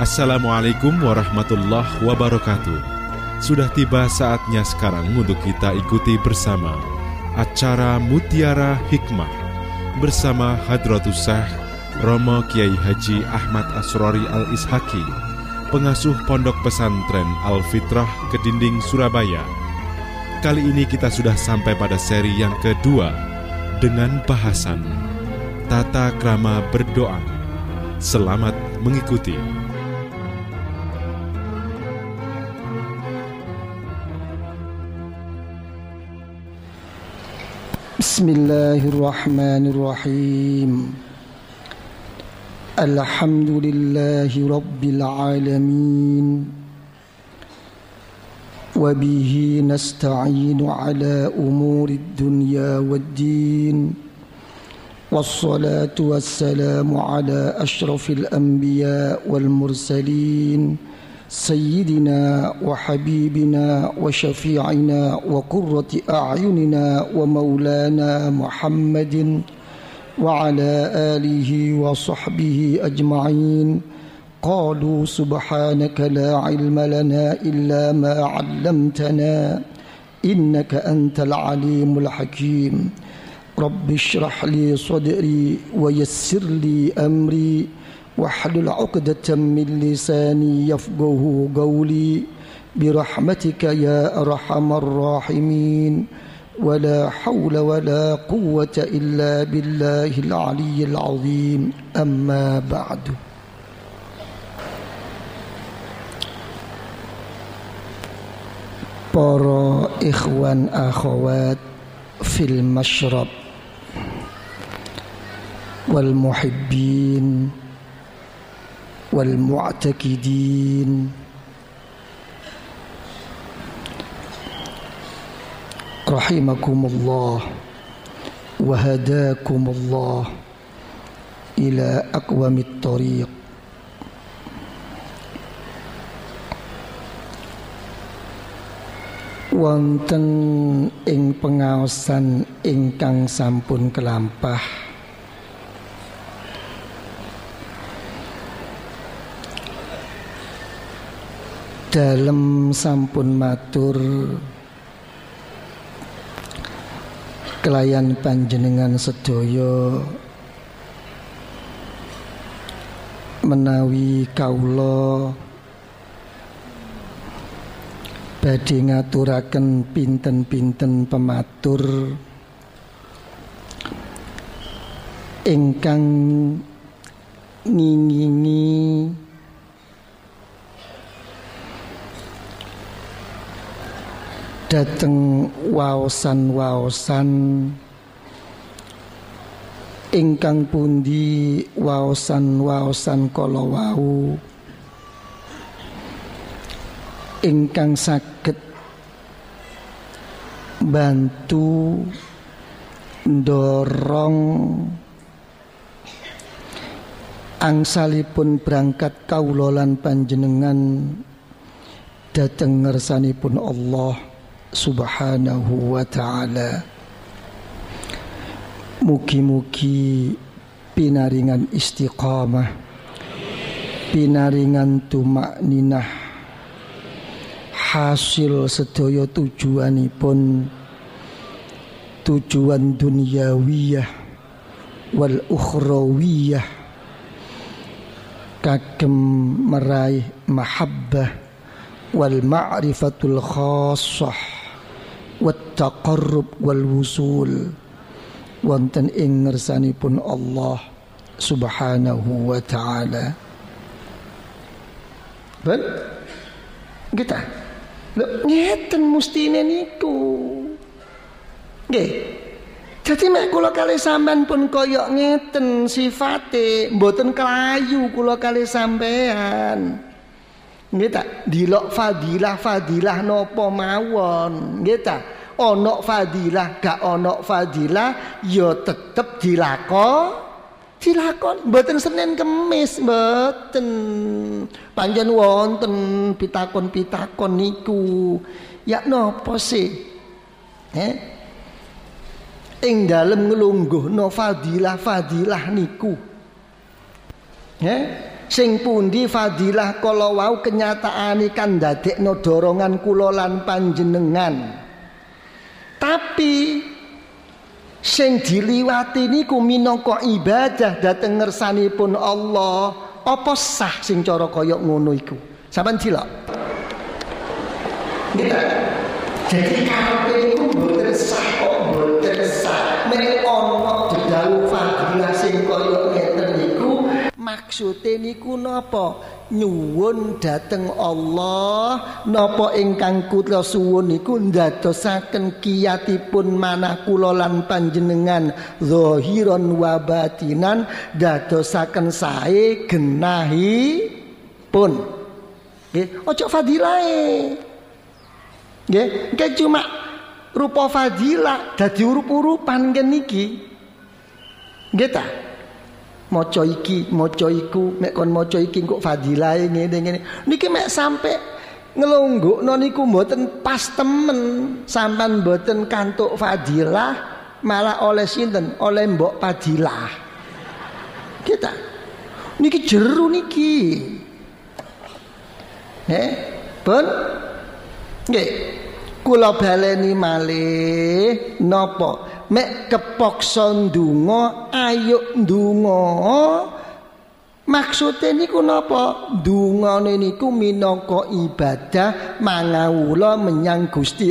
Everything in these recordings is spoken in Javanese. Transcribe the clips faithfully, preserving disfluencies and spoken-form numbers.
Assalamualaikum warahmatullahi wabarakatuh. Sudah tiba saatnya sekarang untuk kita ikuti bersama acara Mutiara Hikmah bersama Hadratus Syekh Romo Kiai Haji Ahmad Asrori Al-Ishaki, pengasuh Pondok Pesantren Al-Fitrah Kedinding Surabaya. Kali ini kita sudah sampai pada seri yang kedua dengan bahasan Tata Krama Berdoa. Selamat mengikuti. Bismillahirrahmanirrahim. Alhamdulillahi Rabbil Alamin. Wabihi nasta'inu ala umuri dunya waddin. Wassalatu wassalamu ala ashrafil anbiya wal mursalin. Sayyidina wa habibina wa syafi'ina wa qurrati a'yunina wa maulana Muhammadin wa ala alihi wa sahbihi ajma'in. Qalu subhanaka la ilma lana illa ma 'allamtana innaka antal alimul hakim. Rabbi shrah li sadri wa yassir li amri wahlul 'uqdatam min lisani yafqahu qawli birahmatika ya arhamar rahimin. Wala haula wala quwwata illa billahil aliyyil azim. Amma ba'du. Para ikhwan akhwat fil masyrab wal muhibbin wal mu'taqidin, rahimakumullah wa hadakumullah ila aqwamit thariq. Wonten ing pengaosan ingkang sampun kelampah, dalem sampun matur kelayan panjenengan sedaya menawi kawula badhe ngaturaken pinten-pinten pematur ingkang ngingingi dateng waosan-waosan ingkang pundi waosan-waosan kala wau ingkang saged bantu ndorong angsalipun berangkat kawula lan panjenengan dhateng ngersanipun Allah Subhanahu wa ta'ala. Mugi-mugi pinaringan istiqamah, pinaringan tumakninah, hasil sedaya tujuanipun tujuan dunyawiyah wal ukhrawiyah kagem meraih mahabbah wal ma'rifatul khassah wat taqarrub wal wusul wonten ing ngersanipun Allah Subhanahu wa ta'ala. Ben kita lho ngeten mustine niku. Nggih. Dadi mek kula kalih sampean pun kaya ngeten sifate, mboten kelayu kula kalih sampean. Nggih ta, dilok fadilah-fadilah napa mawon. Nggih ta, ana fadilah gak ana fadilah ya tetep dilakon. Dilakon mboten Senin Kemis mboten. Panjen wonten pitakon-pitakon niku. Ya napa sih? Eh? Ing dalem nglungguhna fadilah-fadilah niku. Eh? Sing pundi fadilah kala wau kenyataane kan ndadekno dorongan kula lan panjenengan. Tapi sing diliwati niku minangka ibadah dhateng ngersanipun Allah. Apa sah sing cara kaya ngono iku? Sampeyan cilok. Nggih. Jadi karepe niku mboten sah kok mboten sah. Nek ana dedawuh fadilah sing kaya ngeten niku maksude niku napa? Nyuwun dhateng Allah napa ingkang kula suwun niku ndadosaken kiyatipun manah kula lan panjenengan zahiran wa batinan, ndadosaken sae genahipun. Nggih, aja fadilahe. Nggih, nggih cuma rupa fadilah dadi urup-urupan ngene iki. Nggih ta? Maca iki, maca iku, mek kon maca iki kok fadilahe ngene-ngene. Niki mek sampe ngelonggokno niku mboten pas temen. Sampeyan mboten kantuk fadilah, malah oleh sinten? Oleh mbok fadilah. Kita niki jeru niki. Nggih, pun nggih. Kula baleni malih napa? Mek kepaksa ndonga, ayo ndonga. Maksude niku napa? Ndongane niku minangka ibadah mangawula menyang Gusti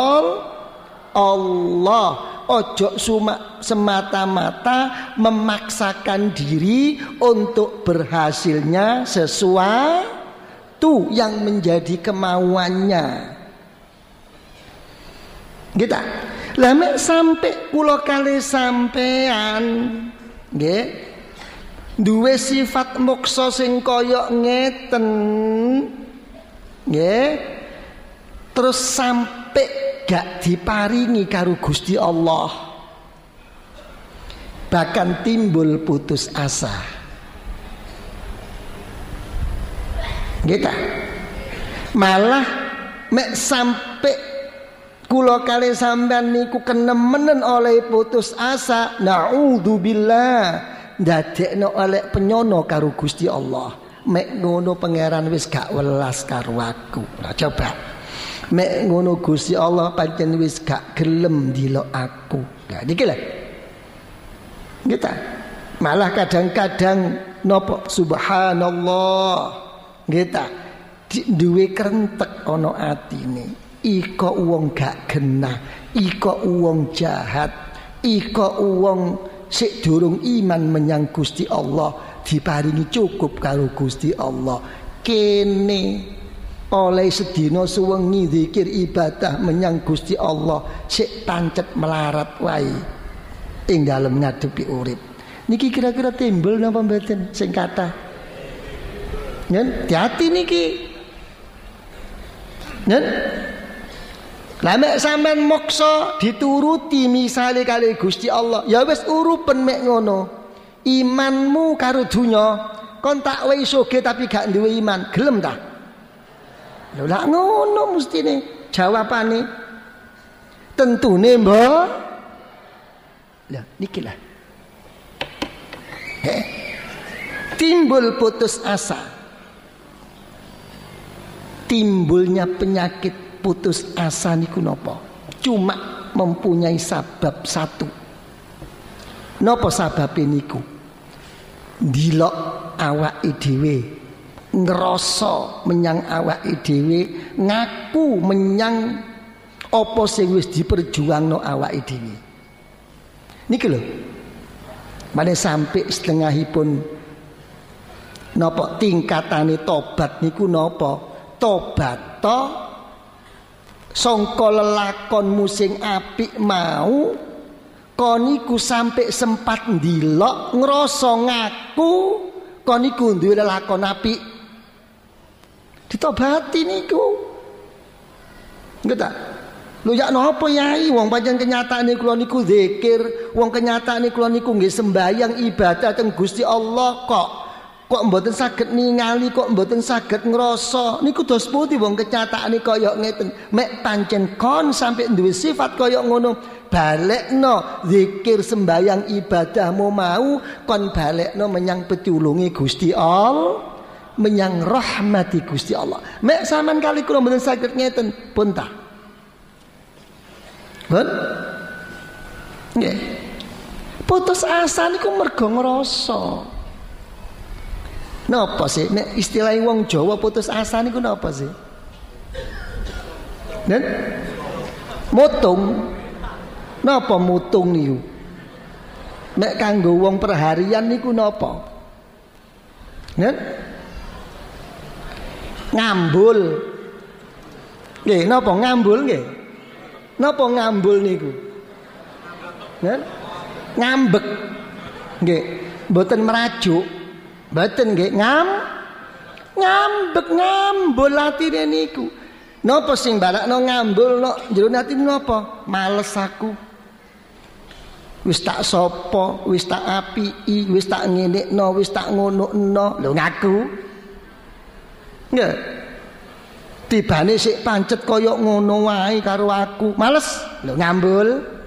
Allah. Ojo semata-mata memaksakan diri untuk berhasilnya sesuatu yang menjadi kemauannya. Gitu. Lah mek sampai kula kali sampean nggih duwe sifat moksa sing kaya ngeten nggih terus sampai gak diparingi karo Gusti Allah, bahkan timbul putus asa. Gitu. Malah mek sampai kula kali sampean niku kenemenen oleh putus asa, naudzubillah, ndadekno oleh penyono karo Gusti Allah. Mek ngono pangeran wis gak welas karo aku. Nah coba. Mek ngono Gusti Allah pancen wis gak gelem ndelok aku. Nah niki lho. Kita malah kadang-kadang napa subhanallah kita duwe krentek ana atine. Iko uang gak genah, iko uang jahat, iko uang sik durung iman menyang Gusti Allah diparingi cukup karo Gusti Allah. Kene oleh sedina suwengi zikir ibadah menyang Gusti Allah sik pancet melarat wae ing dalem ngadepi urip. Niki kira-kira timbul napa mboten sing kathah? Nen, hati niki. Nen lah mek sampean moksa dituruti misale kali Gusti Allah, ya wis urupen mek ngono. Imanmu karo dunya, kon tak wae soge tapi gak duwe iman, gelem ta? Lho lak ngono mestine jawabane. Tentune mbok. Lah niki lah. Heh. Timbul putus asa. Timbulnya penyakit putus asa niku napa? Cuma mempunyai sabab satu. Napa sababe niku? Ndelok awake dhewe, ngrasa menyang awake dhewe, ngaku menyang apa sing wis diperjuangno awake dhewe. Niki lho. Mane sampai setengahipun napa tingkatane tobat niku napa? Tobat to sangka lelakonmu sing apik mau kon iku sampai sempat ndelok ngrasa ngaku kon iku duwe lelakon apik, ditobati niku. Nggih ta? Lho ya napa yai wong pancen kenyataane kula niku zikir, wong kenyataane kula niku nggih sembayang ibadah teng Gusti Allah kok kok mboten saged ningali, kok mboten saged ngrasa, niku dos pundi wong kenyataane kaya ngeten. Mek pancen kon sampai duwe sifat kaya ngono, balekno zikir sembayang ibadahmu mau kon balekno menyang pitulunge Gusti Allah, menyang rahmati Gusti Allah. Mek sampean kali kula mboten saged ngeten pun ta. Pun? Nggih. Putus asa niku mergo ngrasa. Napa sih? Nek istilah wong Jawa putus asa niku napa sih? Nen? Mutung. Napa mutung niku? Nek kanggo wong perharian niku napa? Nen? Ngambul. Nggih, napa ngambul nggih? Napa ngambul niku? Nen? Ngambek. Nggih, mboten merajuk. Mboten nggih, ngam ngambek ngambul atine niku. Napa sing barakno ngambul no jero ati napa? Males aku. Wis tak sapa, wis tak apiki, wis tak ngenekno, wis tak ngono-eno. Lho ngaku. Nggih. Tibane sik pancet kaya ngono wae karo aku. Males. Lho ngambul.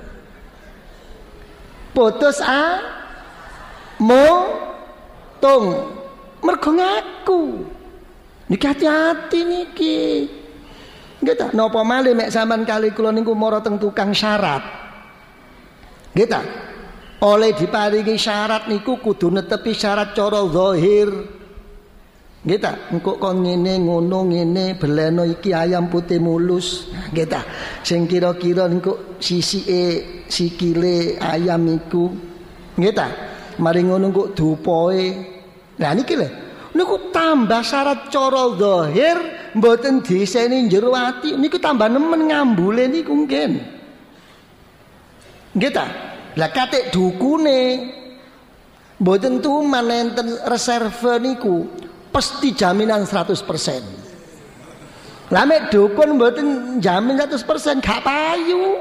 Putus a mo tung mergo ngaku. Niki hati-hati niki. Nggih ta, napa malih mek sampean kali kula niku mara teng tukang syarat. Nggih ta? Oleh diparingi syarat niku kudu netepi syarat cara zahir. Nggih ta? Engko kon ngene ngono ngene beleno iki ayam putih mulus. Nggih ta? Sing kira-kira engko sisike sikile ayam iku. Nggih ta? Mari ngono kok dupoe. Lah niki lho, niku tambah syarat cara zahir mboten diseni jero ati, niku tambah nemen ngambule niku nggih. Nggih ta? Lah katik dukune mboten tuman enten reserve niku pasti jaminan seratus persen. Lah mek dukun mboten jamin seratus persen gak payu.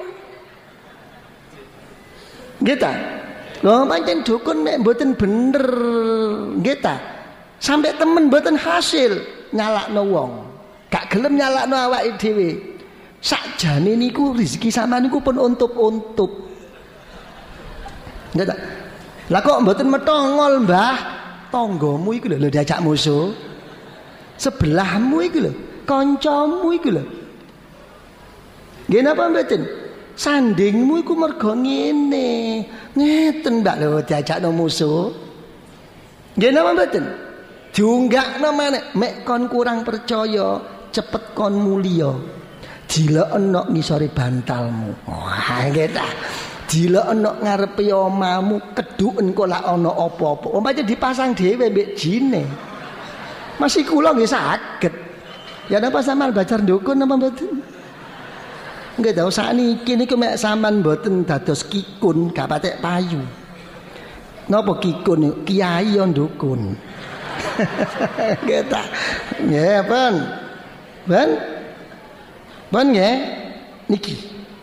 Nggih ta? Lho pancen dukun nek mboten bener, nggih ta? Sampai temen mboten hasil nyalakno wong. Gak gelem nyalakno awake dhewe. Sakjane niku rezeki sampean niku pun untup-untup. Nggih ta? Lah kok mboten metongol, Mbah? Tanggamu iku lho diajak musuh. Sebelahmu iku lho, kancamu iku lho. Nggih napa mboten? Sandingmu iku mergo ngene. Ngeten Mbak lho diajakno musuh. Nggih napa mboten? Diunggakno meneh, mek kon kurang percaya, cepet kon mulya. Dilekno ngisore bantalmu. Wah, nggih ta. Dilekno ngarepe omamu, keduken kok lak ana apa-apa. Umpamane dipasang dhewe mbek jine. Masih kula nggih saged. Ya napa sampean bacar ndukun napa mboten? Nggih ta, sakniki niku mek sampean mboten dados kikun gak patek payu. Napa kikun? Kiai yo ndukun. Nggih ta. Nggih, Pun. Pun. Pun nggih. Niki.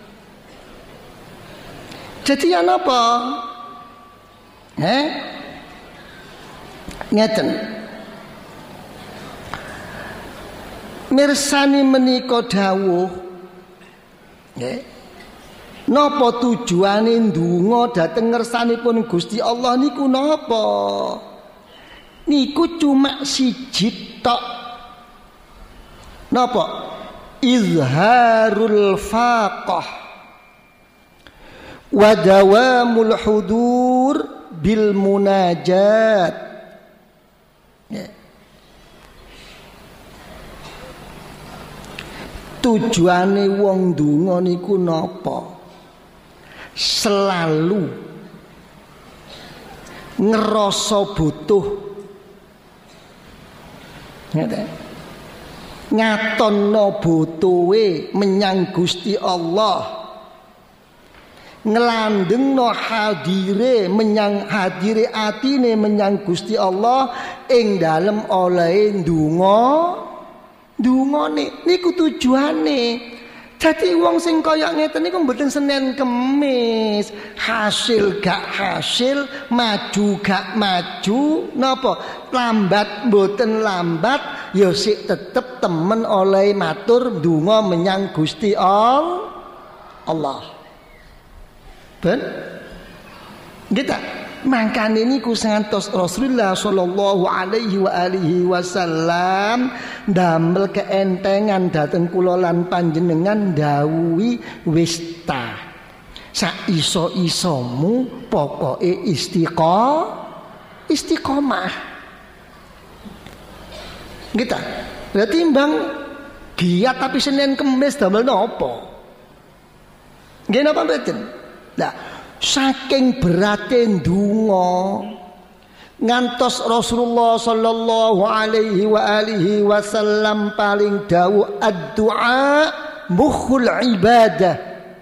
Jadi ya napa? Eh? Ngeten. Mirsani menika dawuh nggih. Napa tujuane ndonga dhateng ngersanipun Gusti Allah niku napa? Niku cuma siji tok. Napa? Izharul faqah wa dawamul hudur bil munajat. Yeah. Tujuane wong ndonga niku napa? Selalu ngerasa butuh, ngatonno butuhe menyang Gusti Allah, nglandengno hadire menyang hadire atine menyang Gusti Allah ing dalem olehe ndonga. Ndungane niku tujuane. Jadi wong sing kaya ngeten niku mboten Senin Kemis, hasil gak hasil, maju gak maju, napa lambat mboten lambat, ya sik tetep temen oleh matur donga menyang Gusti Allah. Ben kita mangkane niku santos Rasulullah sallallahu alaihi wa alihi wasallam damel keentengan dhateng kula lan panjenengan dawuhi wis ta sak iso-isomu pokoke istiqomah istiqomah kita berarti mbang giat tapi Senin Kemis damel napa nggih napa mboten lah saking berate ndonga ngantos Rasulullah sallallahu alaihi wa alihi wasallam paling dawuh ad-du'a mukhul ibadah.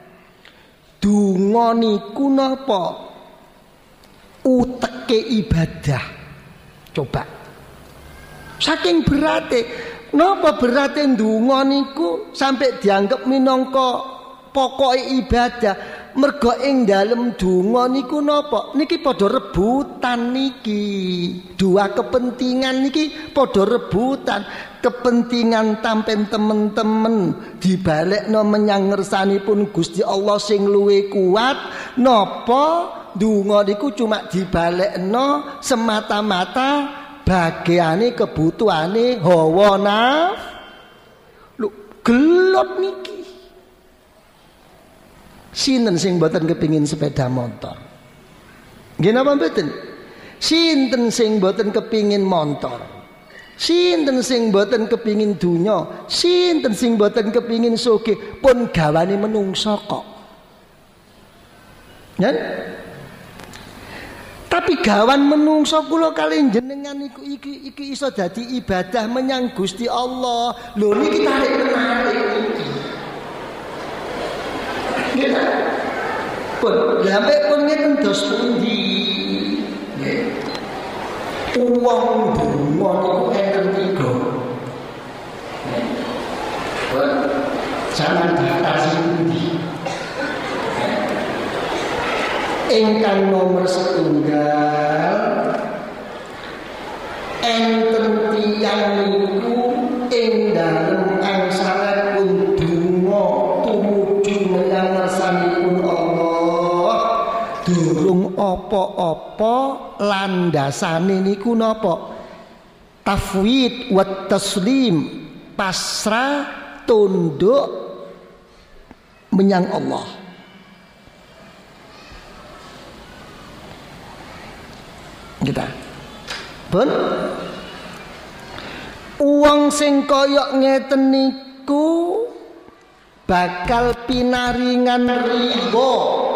Donga niku napa? Uteke ibadah. Coba. Saking berate, napa berate ndonga niku sampai dianggap minangka pokoke ibadah? Mergo ing dalem donga niku napa niki padha rebutan niki dua kepentingan niki padha rebutan kepentingan tampen temen-temen dibalekno menyang ngersanipun Gusti Allah sing luwih kuat napa donga niku cuma dibalekno semata-mata bagiane kebutuhane hawa nafsu lho gelot niki. Sinten sing mboten kepingin sepeda motor? Nggih napa mboten? Sinten sing mboten kepingin motor? Sinten sing mboten kepingin dunya? Sinten sing mboten kepingin sugih? Pun gawane menungso kok. Ya? Tapi gawan menungso kula kali jenengan iku iki iki iso dadi ibadah menyang Gusti Allah. Lho niki tarik menarik iki. Kita pun sampai pun ngeten dos pundi nggih uang donga niku enten tiga pun jaman diatasi pundi ingkang nomor setunggal enten tiyang niku ing dalem angsalipun donga tumuju menyang ngersanipun Allah durung apa-apa landasane niku napa tafwid wa taslim pasrah tunduk menyang Allah. Kita pun uang sing koyok ngeten niku bakal pinaringan riba,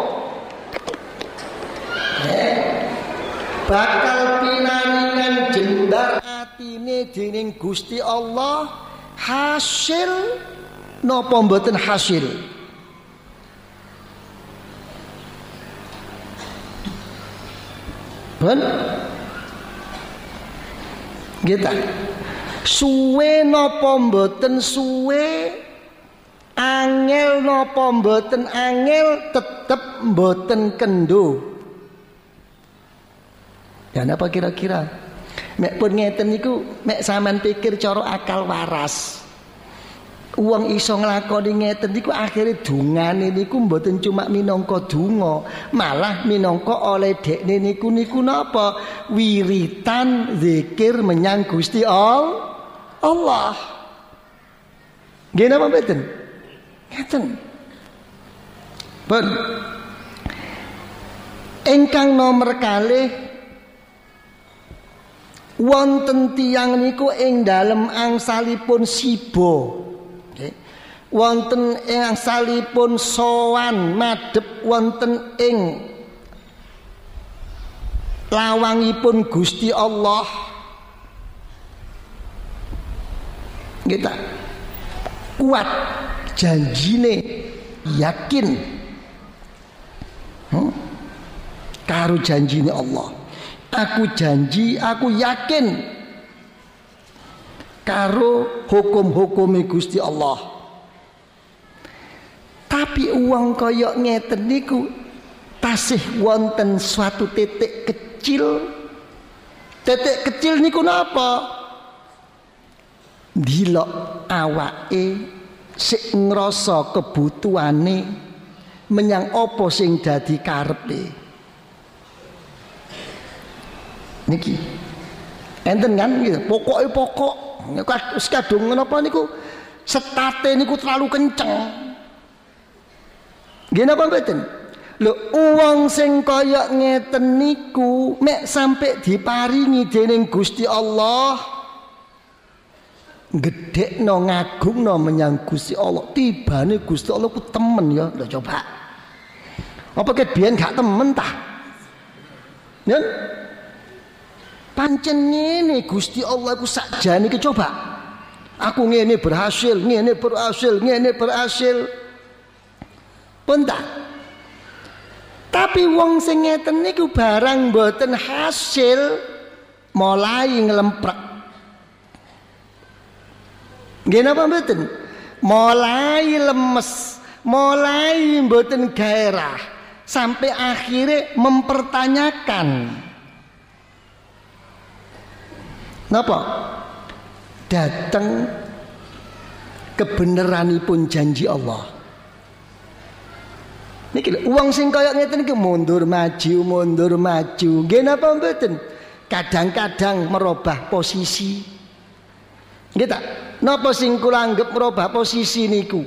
eh, bakal pinaringan jembar atine dening Gusti Allah hasil napa mboten hasil. Ben kita suwe napa mboten suwe, angel napa mboten angel, tetep mboten kendo. Ya napa kira-kira? Mek pun ngeten niku mek sampean pikir cara akal waras. Wong iso nglakoni ngeten niku akhire dungane niku mboten cuma minangka donga, malah minangka oleh dekne niku niku napa? Wiritan zikir menyang Gusti Allah. Nggih napa mboten? Ngeten. Pun ingkang nomor kalih wonten tiyang niku ing dalem angsalipun siba. Okay. Wonten ing angsalipun sowan madhep wonten ing lawangipun Gusti Allah. Kita kuat janjine, yakin hmm? karo janjine Allah. Aku janji, aku yakin karo hukum-hukume Gusti Allah. Tapi uang kaya ngeten niku tasih wonten suatu titik kecil. Titik kecil niku napa? Dilok awake sik ngrasa kebutuhane menyang apa sing dadi karepe. Niki enten kan gitu, pokoke pokok wis kadung menapa niku setate niku terlalu kenceng. Nggih napa mboten? Lho uang sing kaya ngeten niku mek sampai diparingi dening Gusti Allah, gedhekno ngagungno menyang Gusti Allah, tibane Gusti Allah ku temen ya. Lho coba. Apa ket biyen gak temen tah? Ya. Pancen ngene Gusti Allah ku sakjane iki coba. Aku ngene berhasil, ngene berhasil, ngene berhasil. Punta. Tapi wong sing ngeten niku barang mboten hasil mulai ngelemprek. Nggih napa mboten? Mulai lemes, mulai mboten gairah sampai akhirnya mempertanyakan. Napa? Datang kebenaranipun janji Allah. Niki uang sing kaya ngeten iki mundur maju mundur maju. Nggih napa mboten? Kadang-kadang merubah posisi. Nggih ta? Napa sing kula anggap merubah posisi niku?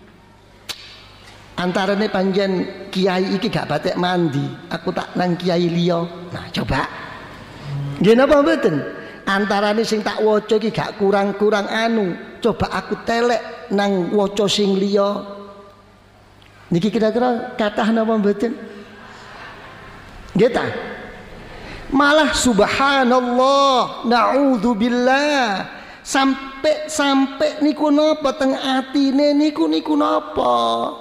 Antarane panjen kiai iki gak batek mandi, aku tak nang kiai liya. Nah, coba. Nggih napa mboten? Antarane sing tak waca iki gak kurang-kurang anu, coba aku telek nang waca sing liya. Niki kira-kira kathah napa mboten? Nggih ta? Malah subhanallah, naudzubillah, sampai sampai niku napa teng atine niku niku napa?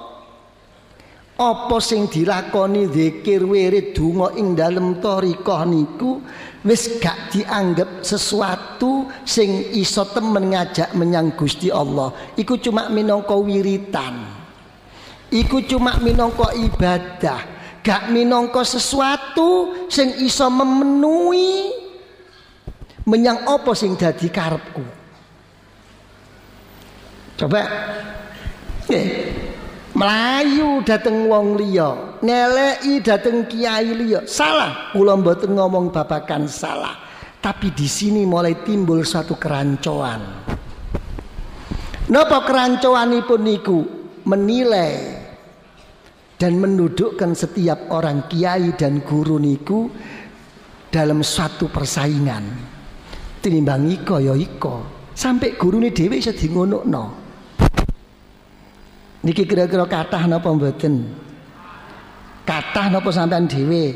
Apa sing dilakoni zikir wirid donga ing dalem thariqah niku wis gak dianggap sesuatu sing iso temen ngajak menyang Gusti Allah. Iku cuma minangka wiritan. Iku cuma minangka ibadah, gak minangka sesuatu sing iso memenuhi menyang apa sing dadi karepku. Coba nggih, melayu dateng wong liya, ngeleki dateng kiai liya. Salah, kula mboten ngomong babakan salah. Tapi di sini mulai timbul suatu kerancoan. Napa kerancoanipun niku? Menilai dan mendudukkan setiap orang kiai dan guru niku dalam suatu persaingan. Tinimbang iko ya iko, sampai gurune dhewe iso dingonokno. Niki kira-kira kathah napa mboten? Kathah napa sampean dhewe?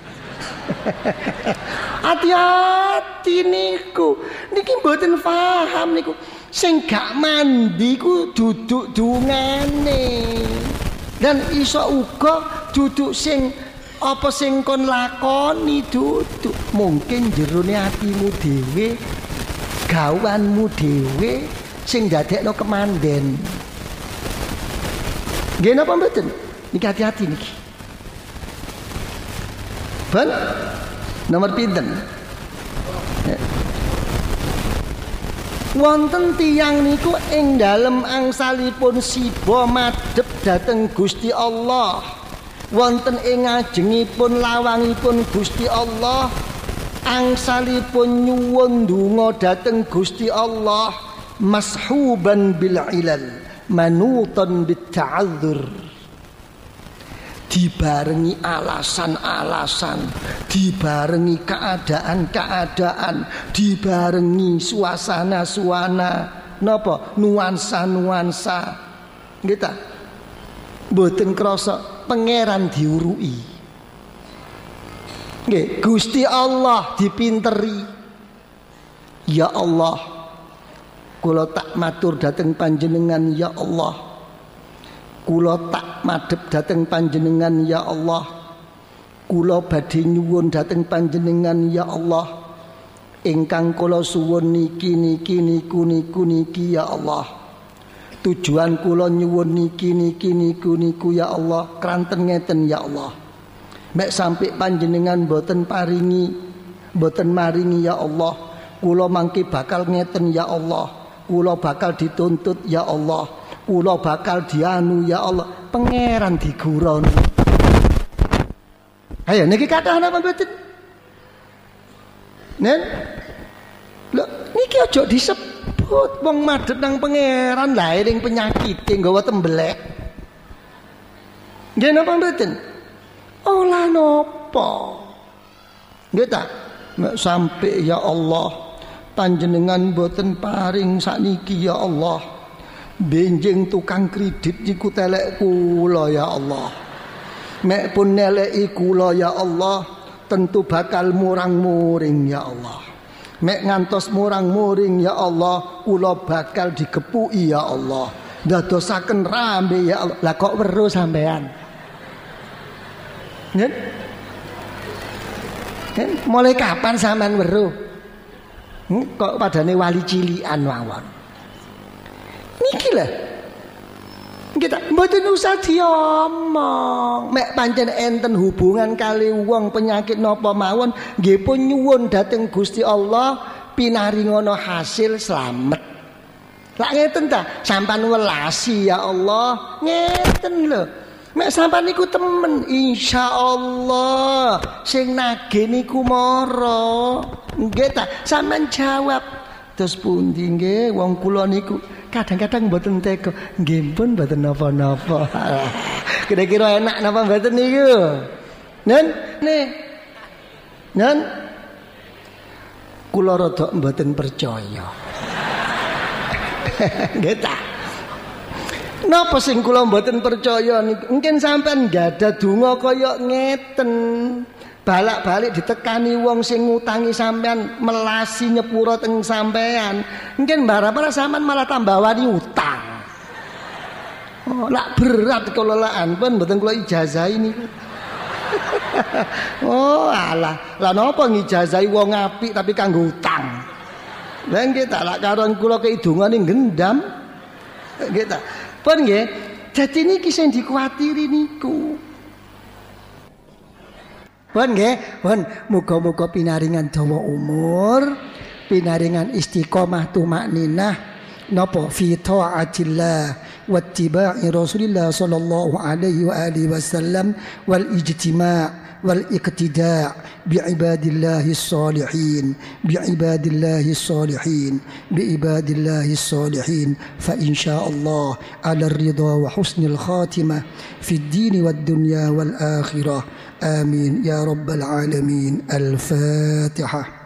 Hati-hati niku. Niki mboten paham niku. Sing gak mandi ku duduk dungane. Dan iso uga duduk sing apa sing kon lakoni duduk. Mungkin jerone atimu dhewe, gawanmu dhewe sing ndadekno kemanden. Nggih napa mboten? Niki hati-hati niki. Ben nomor pinten? Ya. Wonten tiyang niku ing dalem angsalipun siba madhep dhateng Gusti Allah. Wonten ing ngajengipun lawangipun Gusti Allah, angsalipun nyuwun donga dhateng Gusti Allah mashuban bil ilal, manutan bit ta'adzur. Dibarengi alasan-alasan, dibarengi keadaan-keadaan, dibarengi suasana-suasana, napa nuansa-nuansa. Nggih ta? Mboten krasa pangeran diurui. Nggih, Gusti Allah dipinteri. Ya Allah, kula tak matur dhateng panjenengan ya Allah. Kula tak madhep dhateng panjenengan ya Allah. Kula badhe nyuwun dhateng panjenengan ya Allah. Ingkang kula suwun niki niki niku niku niki ya Allah. Tujuan kula nyuwun niki niki niku niku ya Allah, kranten ngeten ya Allah. Mek sampai panjenengan boten paringi, boten maringi ya Allah, kula mangke bakal ngeten ya Allah. Kula bakal dituntut ya Allah. Kula bakal dianu ya Allah. Pangeran diguron. Ayo niki kathah napa mboten? Nen? Lho niki aja disebut wong madhet nang pangeran lha ning penyakite nggawa tembelek. Nggih napa mboten? Olah napa? Nggih ta? Nek sampai ya Allah panjenengan boten paring sakniki ya Allah. Benjing tukang kredit niku telek kula ya Allah. Mek pun neleki kula ya Allah, tentu bakal murang-muring ya Allah. Mek ngantos murang-muring ya Allah, kula bakal digepuki ya Allah. Ndadosaken rame ya Allah. Lah kok weruh sampean? Ngen? Ngen? Mulai kapan sampean weruh? Hmm, kok padane wali cilikan mawon. Niki lho. Kita mboten usah diomong. Mek pancen enten hubungan kali wong penyakit napa mawon, nggih pun nyuwun dhateng Gusti Allah pinaringono hasil slamet. Lak ngeten ta, sampean welasi ya Allah, ngeten lho. Mek sampean niku temen insyaallah sing nagih niku mara. Nggih ta, sampean jawab. Terus pundi nggih wong kula niku kadang-kadang mboten tega. Nggih pun mboten napa-napa. Kira-kira enak napa mboten niku? Nen, nih. Nen. Kula rada mboten percaya. Nggih ta. Napa sing kula mboten percaya niku? Mungkin sampean gadah donga kaya ngeten. Balak-balik ditekani wong sing ngutangi sampean, melasi nyepuro teng sampean. Mungkin bara-bara sampean malah tambah wani utang. Oh, lak berat kelolaan pun mboten kula ijazahi niku. Oh, alah. Lah napa ngijazahi wong apik tapi kanggo utang? Lah nggih tak lak karon kula keidungane gendam. Nggih ta. Pun nggih, dadi niki sing dikuwatiri niku. Pun nggih, pun muga-muga pinaringan dawa umur, pinaringan istiqomah tumakninah napa fi taatillah wattiba'i Rasulillah sallallahu alaihi wa alihi wasallam wal ijtima' wal iqtida' bi ibadillahis salihin bi ibadillahis salihin bi ibadillahis salihin fa insyaallah ala ridha wa husnil khatimah fid din wad dunya wal akhirah. آمين يا رب العالمين. الفاتحة.